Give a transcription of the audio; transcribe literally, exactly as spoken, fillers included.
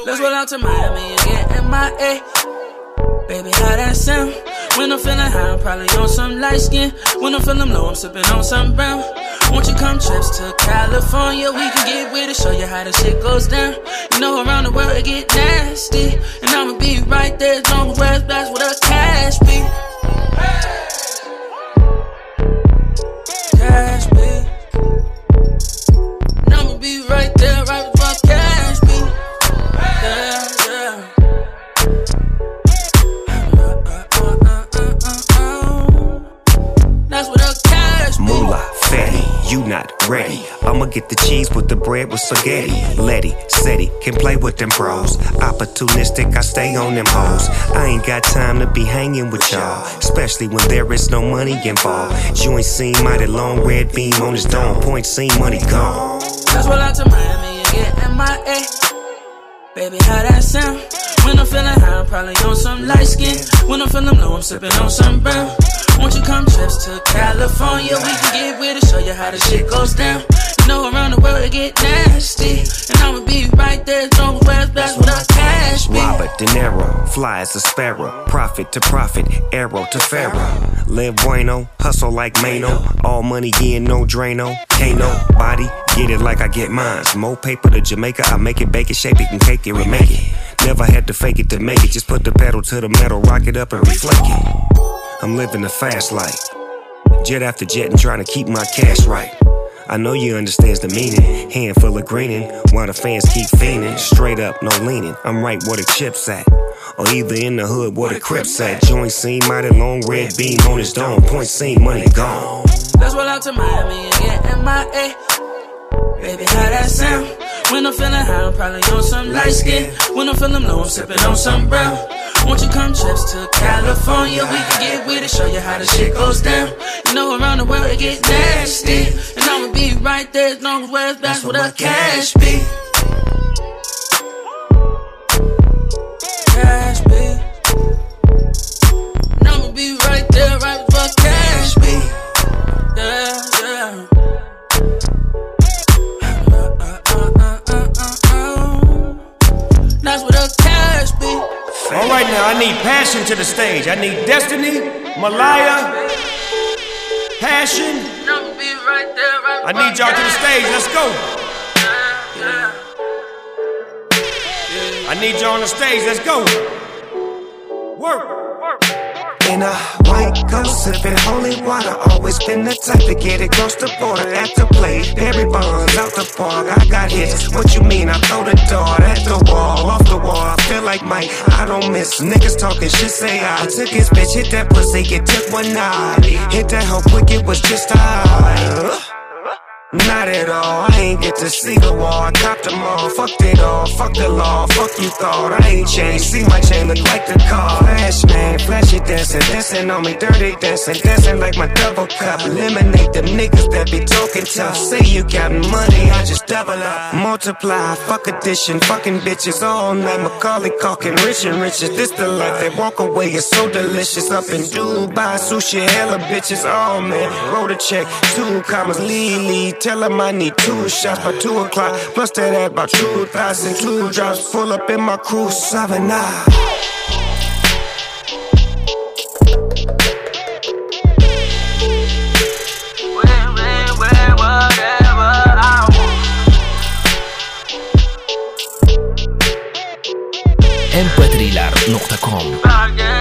Let's roll out to Miami and get M I A. Baby, how that sound? When I'm feeling high, I'm probably on some light skin. When I'm feeling low, I'm sipping on some brown. Won't you come trips to California? We can get with it, show you how the shit goes down. You know around the world it get nasty, and I'ma be right there as long as where's that's where the cash be. Cash be. And I'ma be right there, right with my cash be. Yeah, yeah. That's what the cash be. Moolah, fatty, you not ready. I'ma get the cheese with the bread with spaghetti. Letty, Seti, can play with them bros. Opportunistic, I stay on them hoes. I ain't got time to be hanging with y'all, especially when there is no money involved. Joint seen mighty long, red beam on his dome. Point seen, money gone. Let's roll out to Miami and get M I A. Baby, how that sound? When I'm feeling high, I'm probably on some light skin. When I'm feeling low, I'm sipping on some brown. Won't you come trips to California? We can get with it, show you how the shit goes down. You know around the world it get nasty, and I'ma be right there as long as where's best with our cash be. Robert De Niro, fly as a sparrow. Profit to profit, arrow to pharaoh. Live bueno, hustle like Mano. All money in, no Drano. Can't nobody get it like I get mine. More paper to Jamaica, I make it, bake it, shape it, and cake it, remake it. Never had to fake it to make it. Just put the pedal to the metal, rock it up and reflect it. I'm living the fast life, jet after jet and trying to keep my cash right. I know you understands the meaning. Handful of greening while the fans keep fiending. Straight up, no leaning. I'm right where the chips at, or either in the hood where the Crips at. Joint seen mighty long, red beam on his dome. Point seen, money gone. Let's roll out to Miami and get M I A. Baby, how that sound? When I'm feeling high, I'm probably on some light skin. When I'm feeling low, I'm sipping on some brown. Won't you come trips to California? We can get with it, show you how the shit goes down. You know around the world it get nasty, and I'ma be right there as long as where's that's where the cash be. Cash be. And I'ma be right there, right where the cash be. Yeah, yeah. That's what the cash be. All right now, I need passion to the stage. I need Destiny, Malaya, passion. I need y'all to the stage. Let's go. I need y'all on the stage. Let's go. Work. In a white ghost, sipping holy water. Always been the type to get it across the border. At the plate, Barry Bonds out the park. I got hits. What you mean? I throw the dart at the wall, off the wall. I feel like Mike. I don't miss niggas talking shit. Say I took his bitch, hit that pussy, it took one night. Hit that hoe quick, it was just high. Not at all, I ain't get to see the wall. I copped them all, fucked it all, fuck the law, fuck you thought. I ain't changed, see my chain look like the car. Flash man, flashy dancing, dancing on me, dirty dancing, dancing like my double cup. Eliminate them niggas that be talking tough. Say you got money, I just double up, multiply, fuck addition, fucking bitches all night. Macaulay Culkin, rich and riches, this the life. They walk away, it's so delicious. Up in Dubai, sushi, hella bitches, oh man. Wrote a check, two commas, lead, lead. Tell him I need two shots by two o'clock. Plus that at about two thousand. Two drops full up in my crew. Savannah. Where, where, where, whatever I want. em pe thriller دوت كوم